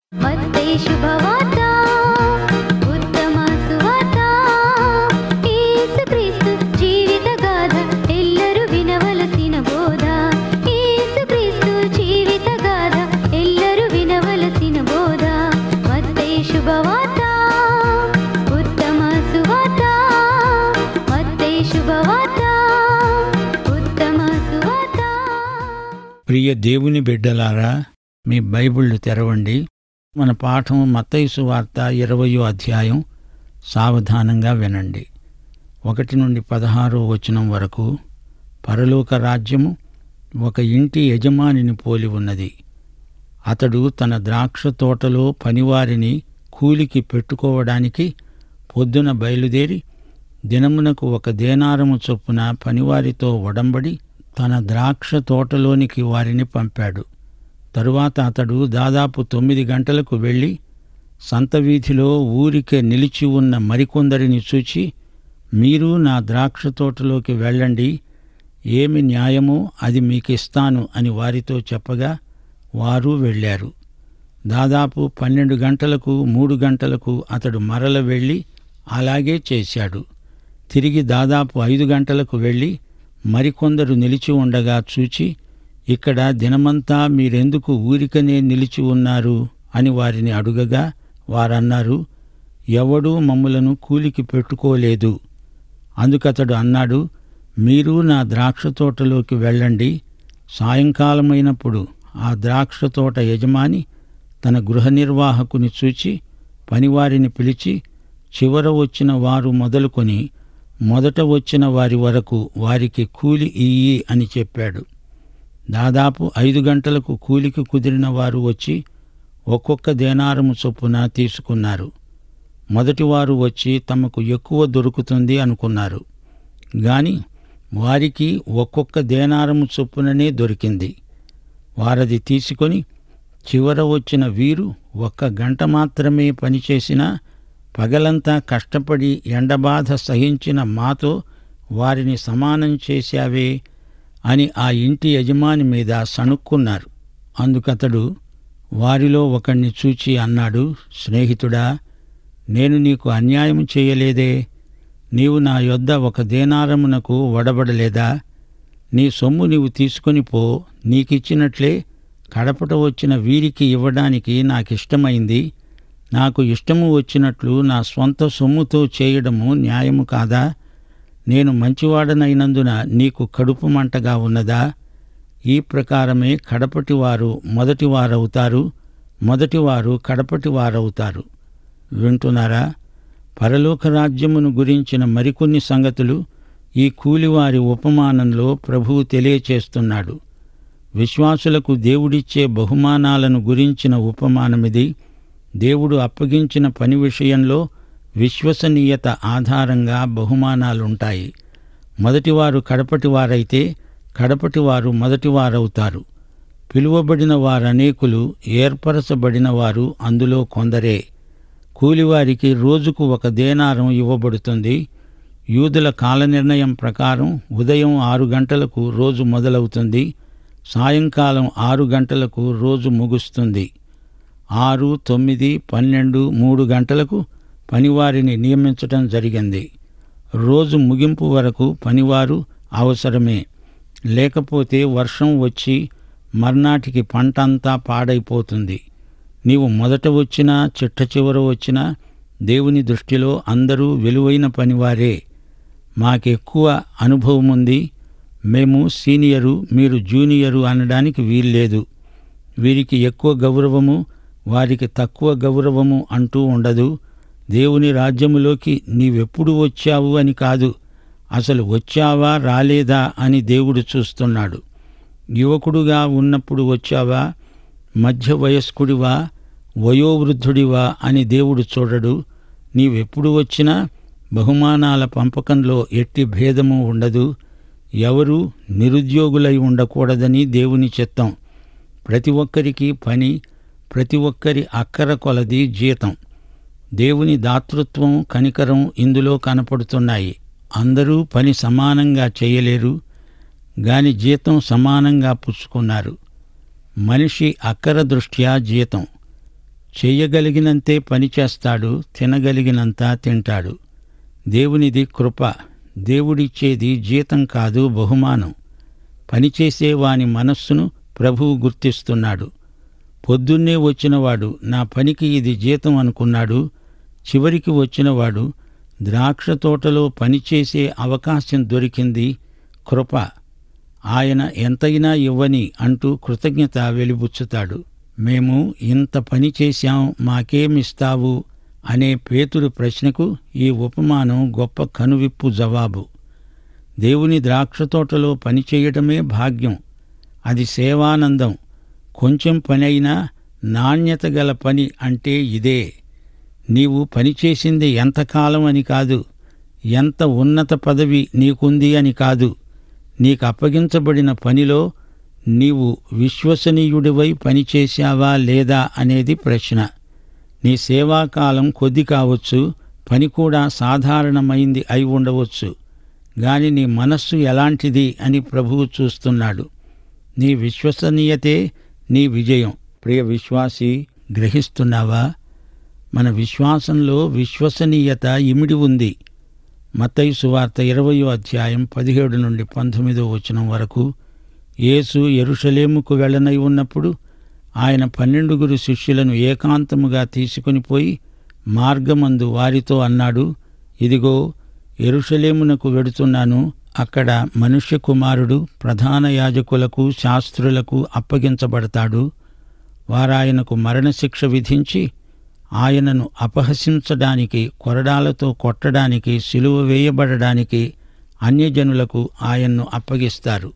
మత్తయి శుభవార్త, ఉత్తమ సువార్త, యేసుక్రీస్తు జీవిత గాథ, ఎల్లరూ వినవలసిన బోధ. యేసుక్రీస్తు జీవిత గాథ, ఎల్లరూ వినవలసిన బోధ. మత్తయి శుభవార్త, ఉత్తమ సువార్త, మత్తయి శుభవార్త, ఉత్తమ సువార్త. ప్రియ దేవుని బిడ్డలారా, మీ బైబిళ్ళు తెరవండి. మన పాఠం మత్తయి సువార్త 20వ అధ్యాయం. సావధానంగా వినండి. 1 నుండి 16వ వచనం వరకు. పరలోక రాజ్యము ఒక ఇంటి యజమానిని పోలి ఉన్నది. అతడు తన ద్రాక్ష తోటలో పనివారిని కూలికి పెట్టుకోవడానికి పొద్దున బయలుదేరి దినమునకు 1 దేనారము చొప్పున పనివారితో ఒడంబడి తన ద్రాక్ష తోటలోనికి వారిని పంపాడు. తరువాత అతడు దాదాపు 9 గంటలకు వెళ్ళి సంతవీధిలో ఊరికే నిలిచి ఉన్న మరికొందరిని చూచి, మీరు నా ద్రాక్ష తోటలోకి వెళ్ళండి, ఏమి న్యాయమో అది మీకిస్తాను అని వారితో చెప్పగా వారు వెళ్ళారు. దాదాపు 12 గంటలకు 3 గంటలకు అతడు మరల వెళ్ళి అలాగే చేశాడు. తిరిగి దాదాపు 5 గంటలకు వెళ్ళి మరికొందరు నిలిచి ఉండగా చూచి, ఇక్కడ దినమంతా మీరెందుకు ఊరికనే నిలిచి ఉన్నారు అని వారిని అడుగగా వారన్నారు, ఎవడూ మమ్ములను కూలికి పెట్టుకోలేదు. అందుకతడు అన్నాడు, మీరు నా ద్రాక్ష తోటలోకి వెళ్ళండి. సాయంకాలమైనప్పుడు ఆ ద్రాక్ష తోట యజమాని తన గృహ నిర్వాహకుని చూచి పనివారిని పిలిచి, చివర వచ్చిన వారు మొదలుకొని మొదట వచ్చిన వారి వరకు వారికి కూలి ఇయ్యి అని చెప్పాడు. దాదాపు 5 గంటలకు కూలికి కుదిరిన వారు వచ్చి ఒక్కొక్క దేనారము చొప్పున తీసుకున్నారు. మొదటివారు వచ్చి తమకు ఎక్కువ దొరుకుతుంది అనుకున్నారు. గాని వారికి ఒక్కొక్క దేనారము చొప్పుననే దొరికింది. వారది తీసుకొని చివర వచ్చిన వీరు 1 గంట మాత్రమే పనిచేసినా పగలంతా కష్టపడి ఎండబాధ సహించిన మాతో వారిని సమానం చేశావే అని ఆ ఇంటి యజమాని మీద సణుక్కున్నారు. అందుకతడు వారిలో ఒకణ్ణి చూచి అన్నాడు, స్నేహితుడా, నేను నీకు అన్యాయం చేయలేదే. నీవు నా యొద్ద 1 దేనారమునకు వడబడలేదా? నీ సొమ్ము నీవు తీసుకొని పో, నీకిచ్చినట్లే కడపట వచ్చిన వీరికి ఇవ్వడానికి నాకిష్టమైంది. నాకు ఇష్టము వచ్చినట్లు నా స్వంత సొమ్ముతో చేయడము న్యాయము కాదా? నేను మంచివాడనైనందున నీకు కడుపు మంటగా ఉన్నదా? ఈ ప్రకారమే కడపటివారు మొదటివారవుతారు, మొదటివారు కడపటివారవుతారు. వింటున్నారా? పరలోక రాజ్యమును గురించిన మరికొన్ని సంగతులు ఈ కూలివారి ఉపమానంలో ప్రభువు తెలియచేస్తున్నాడు. విశ్వాసులకు దేవుడిచ్చే బహుమానాలను గురించిన ఉపమానమిది. దేవుడు అప్పగించిన పని విషయంలో విశ్వసనీయత ఆధారంగా బహుమానాలుంటాయి. మొదటివారు కడపటివారైతే కడపటివారు మొదటివారవుతారు. పిలువబడిన వారనేకులు, ఏర్పరచబడిన వారు అందులో కొందరే. కూలివారికి రోజుకు 1 దేనారం ఇవ్వబడుతుంది. యూదుల కాలనిర్ణయం ప్రకారం ఉదయం 6 గంటలకు రోజు మొదలవుతుంది, సాయంకాలం 6 గంటలకు రోజు ముగుస్తుంది. 6, 9, 12, 3 గంటలకు పనివారిని నియమించటం జరిగింది. రోజు ముగింపు వరకు పనివారు అవసరమే. లేకపోతే వర్షం వచ్చి మర్నాటికి పంటంతా పాడైపోతుంది. నీవు మొదట వచ్చినా చిట్ట చివర వచ్చినా దేవుని దృష్టిలో అందరూ విలువైన పనివారే. మాకెక్కువ అనుభవముంది, మేము సీనియరు, మీరు జూనియరు అనడానికి వీల్లేదు. వీరికి ఎక్కువ గౌరవము, వారికి తక్కువ గౌరవము అంటూ ఉండదు. దేవుని రాజ్యములోకి నీవెప్పుడు వచ్చావు అని కాదు, అసలు వచ్చావా రాలేదా అని దేవుడు చూస్తున్నాడు. యువకుడుగా ఉన్నప్పుడు వచ్చావా, మధ్య వయస్కుడివా, వయోవృద్ధుడివా అని దేవుడు చూడడు. నీవెప్పుడు వచ్చినా బహుమానాల పంపకంలో ఎట్టి భేదము ఉండదు. ఎవరూ నిరుద్యోగులై ఉండకూడదని దేవుని చిత్తం. ప్రతి ఒక్కరికి పని, ప్రతి ఒక్కరి అక్కర కొలది జీతం. దేవుని దాతృత్వం, కనికరం ఇందులో కనపడుతున్నాయి. అందరూ పని సమానంగా చేయలేరు, గాని జీతం సమానంగా పుచ్చుకున్నారు. మనిషి అక్కర దృష్ట్యా జీతం. చెయ్యగలిగినంతే పనిచేస్తాడు, తినగలిగినంత తింటాడు. దేవునిది కృప. దేవుడిచ్చేది జీతం కాదు, బహుమానం. పనిచేసే వాని మనస్సును ప్రభువు గుర్తిస్తున్నాడు. పొద్దున్నే వచ్చినవాడు నా పనికి ఇది జీతం అనుకున్నాడు. చివరికి వచ్చినవాడు ద్రాక్ష తోటలో పనిచేసే అవకాశం దొరికింది, కృప. ఆయన ఎంతైనా ఇవ్వని అంటూ కృతజ్ఞత వెలిబుచ్చుతాడు. మేము ఇంత పని చేశాం, మాకేమిస్తావు అనే పేతురు ప్రశ్నకు ఈ ఉపమానం గొప్ప కనువిప్పు జవాబు. దేవుని ద్రాక్షతోటలో పనిచేయటమే భాగ్యం. అది సేవానందం. కొంచెం పనైనా నాణ్యత గల పని అంటే ఇదే. నీవు పనిచేసింది ఎంతకాలం అని కాదు, ఎంత ఉన్నత పదవి నీకుంది అని కాదు. నీకు అప్పగించబడిన పనిలో నీవు విశ్వసనీయుడివై పనిచేశావా లేదా అనేది ప్రశ్న. నీ సేవాకాలం కొద్ది కావచ్చు, పని కూడా సాధారణమైంది అయి ఉండవచ్చు. గాని నీ మనస్సు ఎలాంటిది అని ప్రభువు చూస్తున్నాడు. నీ విశ్వసనీయతే నీ విజయం. ప్రియ విశ్వాసి, గ్రహిస్తున్నావా? మన విశ్వాసంలో విశ్వసనీయత ఇమిడి ఉంది. మత్తయి సువార్త 20వ అధ్యాయం 17 నుండి 19వ వచనం వరకు. యేసు యెరూషలేముకు వెళ్ళనై ఉన్నప్పుడు ఆయన 12 శిష్యులను ఏకాంతముగా తీసుకుని పోయి మార్గమందు వారితో అన్నాడు, ఇదిగో యెరూషలేమునకు వెడుతున్నాను. అక్కడ మనుష్య కుమారుడు ప్రధాన యాజకులకు శాస్త్రులకు అప్పగించబడతాడు. వారాయనకు మరణశిక్ష విధించి ఆయనను అపహసించడానికి, కొరడాలతో కొట్టడానికి, సిలువ వేయబడడానికి అన్యజనులకు ఆయన్ను అప్పగిస్తారు.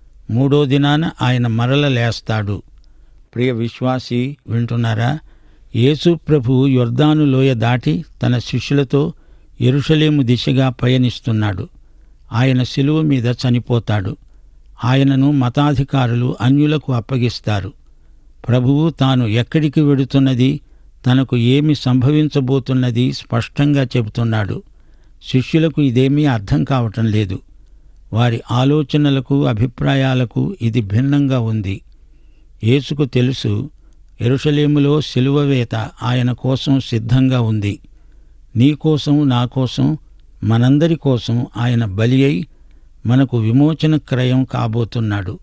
3వ దినాన ఆయన మరల లేస్తాడు. ప్రియ విశ్వాసి, వింటున్నారా? యేసు ప్రభువు యొర్దాను లోయ దాటి తన శిష్యులతో యెరూషలేము దిశగా పయనిస్తున్నాడు. ఆయన సిలువ మీద చనిపోతాడు. ఆయనను మతాధికారులు అన్యులకు అప్పగిస్తారు. ప్రభువు తాను ఎక్కడికి వెడుతున్నది, తనకు ఏమి సంభవించబోతున్నది స్పష్టంగా చెబుతున్నాడు. శిష్యులకు ఇదేమీ అర్థం కావటం లేదు. వారి ఆలోచనలకు, అభిప్రాయాలకు ఇది భిన్నంగా ఉంది. యేసుకు తెలుసు, యెరూషలేములో సిలువ వేత ఆయన కోసం సిద్ధంగా ఉంది. నీ కోసం, నా కోసం, మనందరి కోసం ఆయన బలి అయి మనకు విమోచన క్రయం కాబోతున్నాడు.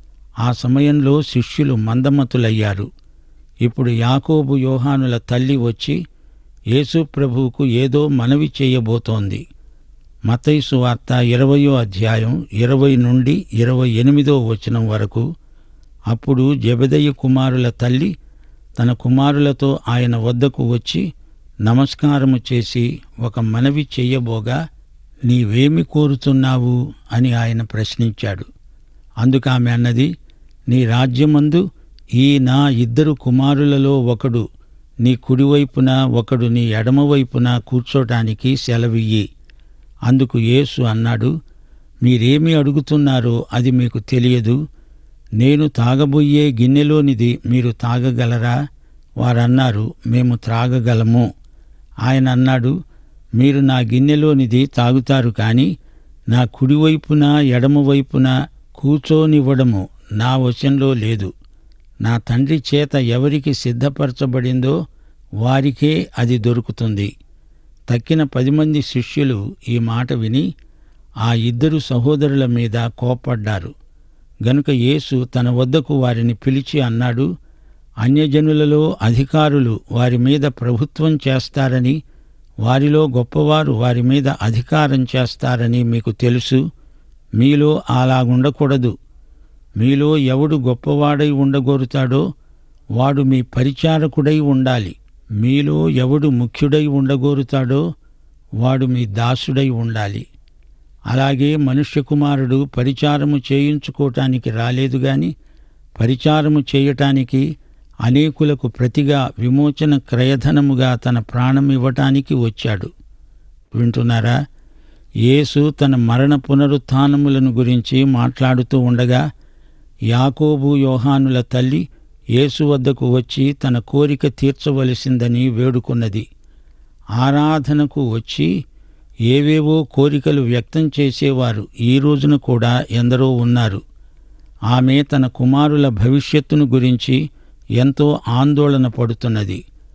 ఆ సమయంలో శిష్యులు మందమతులయ్యారు. ఇప్పుడు యాకోబు, యోహానుల తల్లి వచ్చి యేసు ప్రభువుకు ఏదో మనవి చేయబోతోంది. మత్తయి సువార్త 20వ అధ్యాయం 20 నుండి 28వ వచనం వరకు. అప్పుడు జెబెదయి కుమారుల తల్లి తన కుమారులతో ఆయన వద్దకు వచ్చి నమస్కారము చేసి ఒక మనవి చెయ్యబోగా, నీవేమి కోరుతున్నావు అని ఆయన ప్రశ్నించాడు. అందుకామె అన్నది, నీ రాజ్యమందు ఈ నా 2 కుమారులలో ఒకడు నీ కుడివైపున, ఒకడు నీ ఎడమవైపున కూర్చోటానికి సెలవియ్యి. అందుకు యేసు అన్నాడు, మీరేమి అడుగుతున్నారో అది మీకు తెలియదు. నేను తాగబోయే గిన్నెలోనిది మీరు తాగగలరా? వారన్నారు, మేము త్రాగగలము. ఆయన అన్నాడు, మీరు నా గిన్నెలోనిది తాగుతారు, కాని నా కుడివైపున ఎడమవైపున కూర్చోనివ్వడము నా వశంలో లేదు. నా తండ్రి చేత ఎవరికి సిద్ధపరచబడిందో వారికే అది దొరుకుతుంది. తక్కిన 10 మంది శిష్యులు ఈ మాట విని ఆ 2 సహోదరుల మీద కోప్పడ్డారు. గనుక యేసు తన వద్దకు వారిని పిలిచి అన్నాడు, అన్యజనులలో అధికారులు వారి మీద ప్రభుత్వం చేస్తారని, వారిలో గొప్పవారు వారి మీద అధికారం చేస్తారని మీకు తెలుసు. మీలో అలాగుండకూడదు. మీలో ఎవడు గొప్పవాడై ఉండగోరుతాడో వాడు మీ పరిచారకుడై ఉండాలి. మీలో ఎవడు ముఖ్యుడై ఉండగోరుతాడో వాడు మీ దాసుడై ఉండాలి. అలాగే మనుష్య కుమారుడు పరిచారము చేయించుకోవటానికి రాలేదు గాని పరిచారము చేయటానికి, అనేకులకు ప్రతిగా విమోచన క్రయధనముగా తన ప్రాణమివ్వటానికి వచ్చాడు. వింటున్నారా? యేసు తన మరణ పునరుత్థానములను గురించి మాట్లాడుతూ ఉండగా యాకోబు, యోహానుల తల్లి యేసు వద్దకు వచ్చి తన కోరిక తీర్చవలసిందని వేడుకున్నది. ఆరాధనకు వచ్చి ఏవేవో కోరికలు వ్యక్తం చేసేవారు ఈ రోజున కూడా ఎందరో ఉన్నారు. ఆమె తన కుమారుల భవిష్యత్తును గురించి ఎంతో ఆందోళన పడుతున్నది.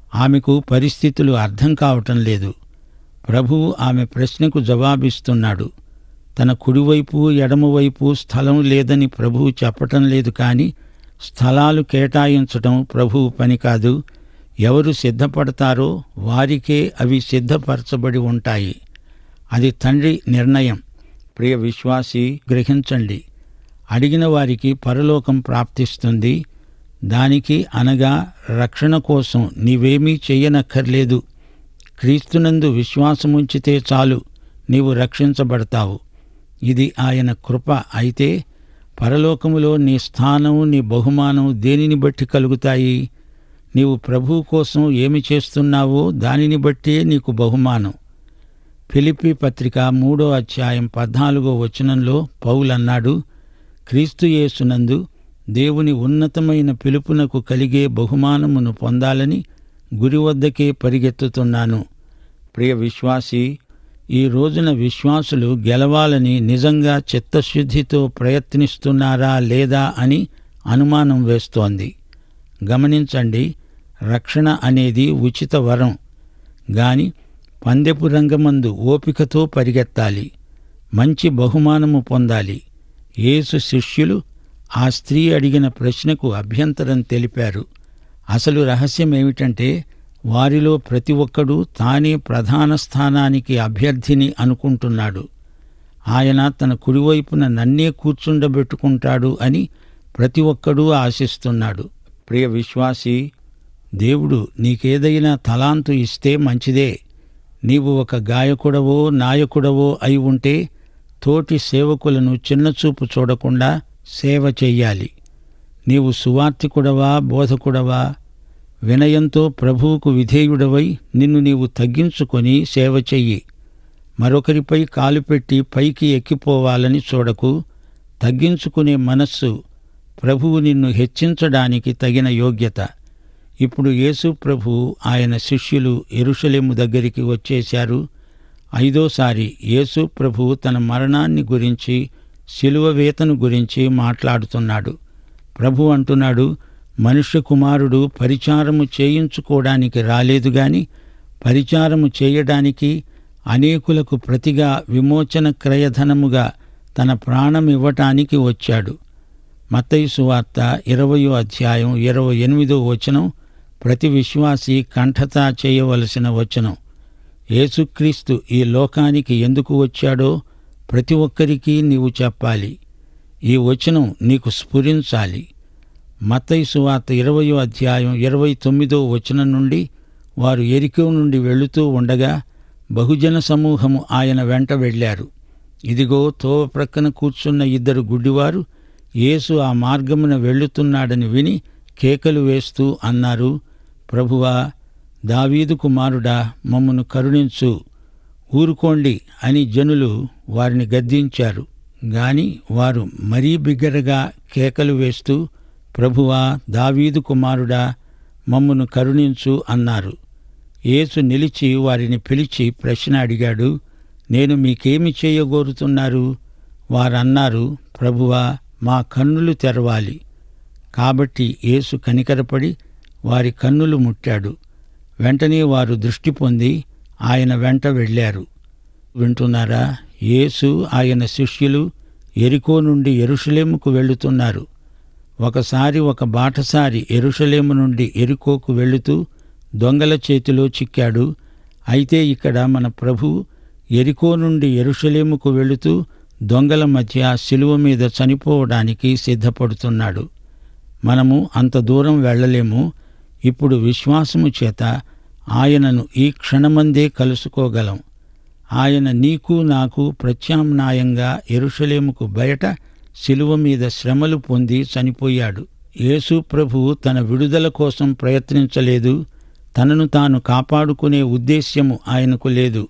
ఆమెకు పరిస్థితులు అర్థం కావటం లేదు. ప్రభువు ఆమె ప్రశ్నకు జవాబిస్తున్నాడు. తన కుడివైపు ఎడమవైపు స్థలం లేదని ప్రభువు చెప్పటం లేదు, కాని స్థలాలు కేటాయించటం ప్రభువు పని కాదు. ఎవరు సిద్ధపడతారో వారికే అవి సిద్ధపరచబడి ఉంటాయి. అది తండ్రి నిర్ణయం. ప్రియ విశ్వాసి, గ్రహించండి. అడిగిన వారికి పరలోకం ప్రాప్తిస్తుంది. దానికి అనగా రక్షణ కోసం నీవేమీ చెయ్యనక్కర్లేదు. క్రీస్తునందు విశ్వాసముంచితే చాలు, నీవు రక్షించబడతావు. ఇది ఆయన కృప. అయితే పరలోకములో నీ స్థానం, నీ బహుమానం దేనిని బట్టి కలుగుతాయి? నీవు ప్రభువు కోసం ఏమి చేస్తున్నావో దానిని బట్టే నీకు బహుమానం. ఫిలిప్పీ పత్రిక 3వ అధ్యాయం 14వ వచనంలో పౌలన్నాడు, క్రీస్తు యేసునందు దేవుని ఉన్నతమైన పిలుపునకు కలిగే బహుమానమును పొందాలని గురి వద్దకే పరిగెత్తుతున్నాను. ప్రియ విశ్వాసి, ఈ రోజున విశ్వాసులు గెలవాలని నిజంగా చిత్తశుద్ధితో ప్రయత్నిస్తున్నారా లేదా అని అనుమానం వేస్తోంది. గమనించండి, రక్షణ అనేది ఉచిత వరం. గాని పందెపు రంగమందు ఓపికతో పరిగెత్తాలి, మంచి బహుమానము పొందాలి. యేసు శిష్యులు ఆ స్త్రీ అడిగిన ప్రశ్నకు అభ్యంతరం తెలిపారు. అసలు రహస్యమేమిటంటే, వారిలో ప్రతి ఒక్కడూ తానే ప్రధాన స్థానానికి అభ్యర్థిని అనుకుంటున్నాడు. ఆయన తన కుడివైపున నన్నే కూర్చుండబెట్టుకుంటాడు అని ప్రతి ఒక్కడూ ఆశిస్తున్నాడు. ప్రియ విశ్వాసి, దేవుడు నీకేదైనా తలాంతు ఇస్తే మంచిదే. నీవు ఒక గాయకుడవో నాయకుడవో అయి ఉంటే తోటి సేవకులను చిన్నచూపు చూడకుండా సేవ చెయ్యాలి. నీవు సువార్తికుడవా బోధకుడవా, వినయంతో ప్రభువుకు విధేయుడవై నిన్ను నీవు తగ్గించుకొని సేవ చెయ్యి. మరొకరిపై కాలు పెట్టి పైకి ఎక్కిపోవాలని చూడకు. తగ్గించుకునే మనస్సు ప్రభువు నిన్ను హెచ్చించడానికి తగిన యోగ్యత. ఇప్పుడు యేసు ప్రభువు ఆయన శిష్యులు యెరూషలేము దగ్గరికి వచ్చేశారు. 5వసారి యేసు ప్రభువు తన మరణాన్ని గురించి, శిలువ వేతను గురించి మాట్లాడుతున్నాడు. ప్రభు అంటున్నాడు, మనుష్య కుమారుడు పరిచారము చేయించుకోవడానికి రాలేదు గాని పరిచారము చేయడానికి, అనేకులకు ప్రతిగా విమోచన క్రయధనముగా తన ప్రాణమివ్వటానికి వచ్చాడు. మత్తయి సువార్త 20వ అధ్యాయం 28వ వచనం ప్రతి విశ్వాసి కంఠతా చేయవలసిన వచనం. యేసుక్రీస్తు ఈ లోకానికి ఎందుకు వచ్చాడో ప్రతి ఒక్కరికి నీవు చెప్పాలి. ఈ వచనం నీకు స్ఫురించాలి. మత్తయి సువార్త 20వ అధ్యాయం 29వ వచనం నుండి, వారు యెరికో నుండి వెళుతూ ఉండగా బహుజన సమూహము ఆయన వెంట వెళ్ళారు. ఇదిగో, తోవ ప్రక్కన కూర్చున్న 2 గుడ్డివారు యేసు ఆ మార్గమున వెళ్ళుతున్నాడని విని కేకలు వేస్తూ అన్నారు, ప్రభువా, దావీదు కుమారుడా, మమ్మను కరుణించు, ఊరుకోండి అని జనులు వారిని గద్దించారు. గాని వారు మరీ బిగ్గరగా కేకలు వేస్తూ, ప్రభువా, దావీదు కుమారుడా, మమ్మను కరుణించు అన్నారు. యేసు నిలిచి వారిని పిలిచి ప్రశ్న అడిగాడు, నేను మీకేమి చేయగోరుతున్నారు? వారన్నారు, ప్రభువా, మా కన్నులు తెరవాలి. కాబట్టి యేసు కనికరపడి వారి కన్నులు ముట్టాడు. వెంటనే వారు దృష్టి పొంది ఆయన వెంట వెళ్ళారు. వింటున్నారా? యేసు ఆయన శిష్యులు యెరికో నుండి యెరూషలేముకు వెళుతున్నారు. ఒకసారి ఒక బాటసారి యెరూషలేము నుండి యెరికోకు వెళుతూ దొంగల చేతిలో చిక్కాడు. అయితే ఇక్కడ మన ప్రభువు యెరికో నుండి యెరూషలేముకు వెళుతూ దొంగల మధ్య శిలువ మీద చనిపోవడానికి సిద్ధపడుతున్నాడు. మనము అంత దూరం వెళ్ళలేము. ఇప్పుడు విశ్వాసము చేత ఆయనను ఈ క్షణమందే కలుసుకోగలం. ఆయన నీకు నాకు ప్రత్యామ్నాయంగా యెరూషలేముకు బయట శిలువ మీద శ్రమలు పొంది చనిపోయాడు. యేసు ప్రభువు తన విడుదల కోసం ప్రయత్నించలేదు. తనను తాను కాపాడుకునే ఉద్దేశ్యము ఆయనకు లేదు.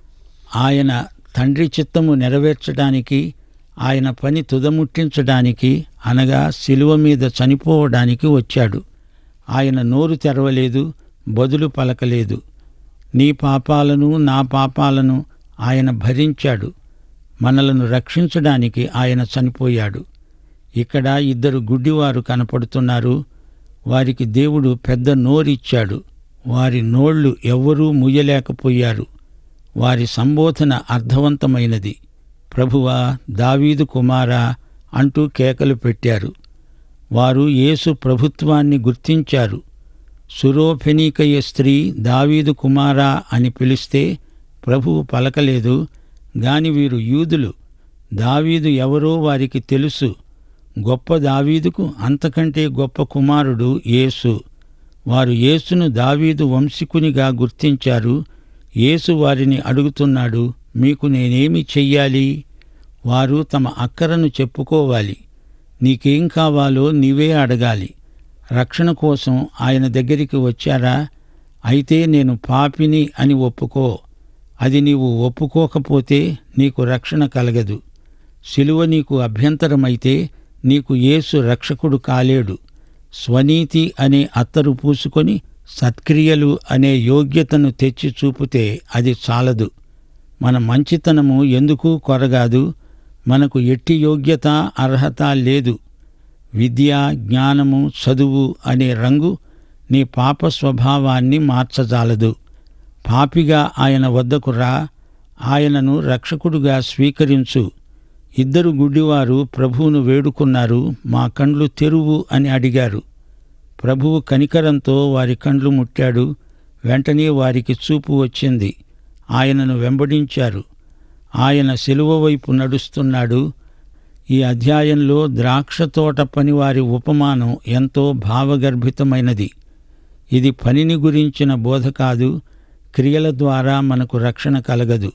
ఆయన తండ్రి చిత్తము నెరవేర్చడానికి, ఆయన పని తుదముట్టించడానికి, అనగా శిలువ మీద చనిపోవడానికి వచ్చాడు. ఆయన నోరు తెరవలేదు, బదులు పలకలేదు. నీ పాపాలను నా పాపాలను ఆయన భరించాడు. మనలను రక్షించడానికి ఆయన చనిపోయాడు. ఇక్కడ 2 గుడ్డివారు కనపడుతున్నారు. వారికి దేవుడు పెద్ద నోరిచ్చాడు. వారి నోళ్లు ఎవ్వరూ ముయ్యలేకపోయారు. వారి సంబోధన అర్థవంతమైనది. ప్రభువా, దావీదు కుమారా అంటూ కేకలు పెట్టారు. వారు యేసు ప్రభుత్వాన్ని గుర్తించారు. సురోఫెనీకయ స్త్రీ దావీదు కుమారా అని పిలిస్తే ప్రభువు పలకలేదు. గాని వీరు యూదులు. దావీదు ఎవరో వారికి తెలుసు. గొప్ప దావీదుకు అంతకంటే గొప్ప కుమారుడు యేసు. వారు యేసును దావీదు వంశీకునిగా గుర్తించారు. యేసు వారిని అడుగుతున్నాడు, మీకు నేనేమి చెయ్యాలి? వారు తమ అక్కరను చెప్పుకోవాలి. నీకేం కావాలో నీవే అడగాలి. రక్షణ కోసం ఆయన దగ్గరికి వచ్చారా? అయితే నేను పాపిని అని ఒప్పుకో. అది నీవు ఒప్పుకోకపోతే నీకు రక్షణ కలగదు. సిలువ నీకు అభ్యంతరమైతే నీకు యేసు రక్షకుడు కాలేడు. స్వనీతి అనే అత్తరు పూసుకొని సత్క్రియలు అనే యోగ్యతను తెచ్చి చూపితే అది చాలదు. మన మంచితనము ఎందుకు కొరగాదు. మనకు ఎట్టి యోగ్యత అర్హత లేదు. విద్య, జ్ఞానము, చదువు అనే రంగు నీ పాప స్వభావాన్ని మార్చజాలదు. పాపిగా ఆయన వద్దకు రా, ఆయనను రక్షకుడుగా స్వీకరించు. 2 గుడ్డివారు ప్రభువును వేడుకున్నారు. మా కండ్లు తెరువు అని అడిగారు. ప్రభువు కనికరంతో వారి కండ్లు ముట్టాడు. వెంటనే వారికి చూపు వచ్చింది. ఆయనను వెంబడించారు. ఆయన శిలువ వైపు నడుస్తున్నాడు. ఈ అధ్యాయంలో ద్రాక్షతోట పనివారి ఉపమానం ఎంతో భావగర్భితమైనది. ఇది పనిని గురించిన బోధ కాదు. క్రియల ద్వారా మనకు రక్షణ కలగదు.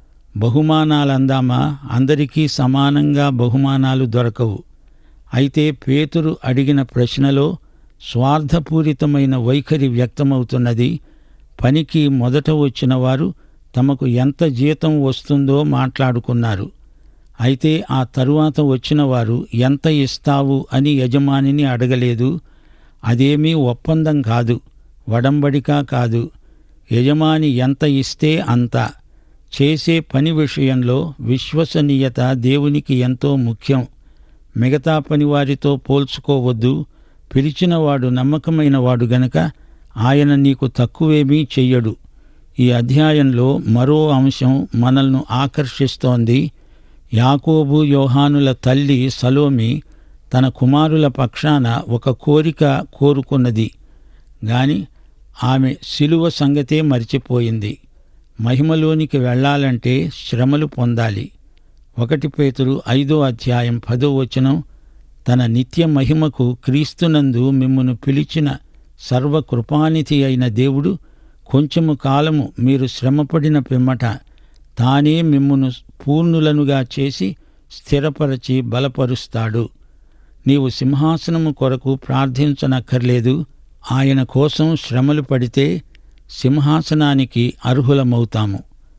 బహుమానాలందామా? అందరికీ సమానంగా బహుమానాలు దొరకవు. అయితే పేతురు అడిగిన ప్రశ్నలో స్వార్థపూరితమైన వైఖరి వ్యక్తమవుతున్నది. పనికి మొదట వచ్చిన వారు తమకు ఎంత జీతం వస్తుందో మాట్లాడుకున్నారు. అయితే ఆ తరువాత వచ్చిన వారు ఎంత ఇస్తావు అని యజమానిని అడగలేదు. అదేమీ ఒప్పందం కాదు, వడంబడిక కాదు. యజమాని ఎంత ఇస్తే అంత. చేసే పని విషయంలో విశ్వసనీయత దేవునికి ఎంతో ముఖ్యం. మిగతా పనివారితో పోల్చుకోవద్దు. పిలిచినవాడు నమ్మకమైనవాడు గనక ఆయన నీకు తక్కువేమీ చెయ్యడు. ఈ అధ్యాయంలో మరో అంశం మనల్ని ఆకర్షిస్తోంది. యాకోబు, యోహానుల తల్లి సలోమి తన కుమారుల పక్షాన ఒక కోరిక కోరుకున్నది. గాని ఆమె శిలువ సంగతే మరిచిపోయింది. మహిమలోనికి వెళ్లాలంటే శ్రమలు పొందాలి. 1 పేతురు 5వ అధ్యాయం 10వ వచనం, తన నిత్య మహిమకు క్రీస్తునందు మిమ్మును పిలిచిన సర్వకృపానిధి అయిన దేవుడు కొంచెము కాలము మీరు శ్రమపడిన పిమ్మట తానే మిమ్మును పూర్ణులనుగా చేసి స్థిరపరచి బలపరుస్తాడు. నీవు సింహాసనము కొరకు ప్రార్థించనక్కర్లేదు. ఆయన కోసం శ్రమలు పడితే సింహాసనానికి అర్హులమవుతాము.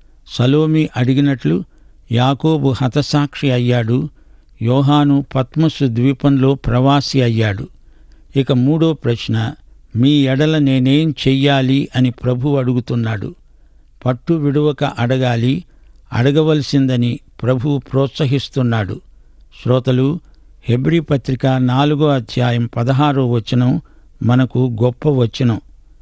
సలోమి అడిగినట్లు యాకోబు హతసాక్షి అయ్యాడు. యోహాను పత్మసు ద్వీపంలో ప్రవాసి అయ్యాడు. ఇక 3వ ప్రశ్న, మీ ఎడల నేనేం చెయ్యాలి అని ప్రభువు అడుగుతున్నాడు. పట్టు విడువక అడగాలి. అడగవలసిందని ప్రభువు ప్రోత్సహిస్తున్నాడు. శ్రోతలు, హెబ్రీ పత్రిక 4వ అధ్యాయం 16వ వచనం మనకు గొప్ప వచనం.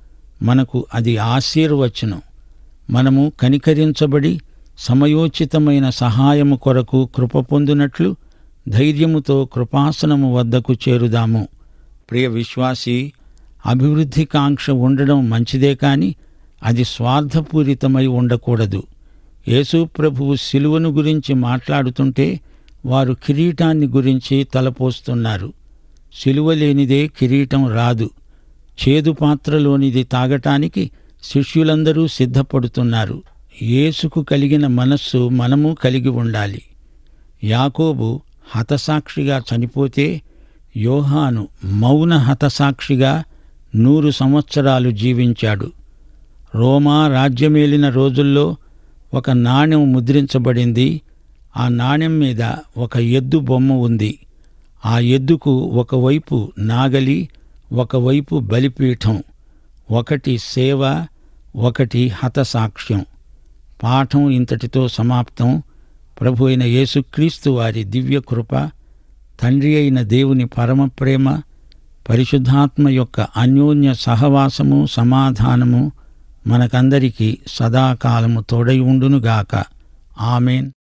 మనకు అది ఆశీర్వచనం. మనము కనికరించబడి సమయోచితమైన సహాయము కొరకు కృప పొందినట్లు ధైర్యముతో కృపాసనము వద్దకు చేరుదాము. ప్రియ విశ్వాసీ, అభివృద్ధి కాంక్ష ఉండడం మంచిదే, కాని అది స్వార్థపూరితమై ఉండకూడదు. యేసు ప్రభువు శిలువను గురించి మాట్లాడుతుంటే వారు కిరీటాన్ని గురించి తలపోస్తున్నారు. శిలువ లేనిదే కిరీటం రాదు. చేదు పాత్రలోనిది తాగటానికి శిష్యులందరూ సిద్ధపడుతున్నారు. యేసుకు కలిగిన మనస్సు మనము కలిగి ఉండాలి. యాకోబు హతసాక్షిగా చనిపోతే యోహాను మౌన హతసాక్షిగా 100 సంవత్సరాలు జీవించాడు. రోమా రాజ్యమేలిన రోజుల్లో ఒక నాణెం ముద్రించబడింది. ఆ నాణెం మీద ఒక ఎద్దు బొమ్మ ఉంది. ఆ ఎద్దుకు ఒకవైపు నాగలి, ఒకవైపు బలిపీఠం. ఒకటి సేవ, ఒకటి హతసాక్ష్యం. పాఠం ఇంతటితో సమాప్తం. ప్రభు అయిన యేసుక్రీస్తు వారి దివ్య కృప, తండ్రి అయిన దేవుని పరమప్రేమ, పరిశుద్ధాత్మ యొక్క అన్యోన్య సహవాసము సమాధానము మనకందరికీ సదాకాలము తోడై ఉండునుగాక. ఆమేన్.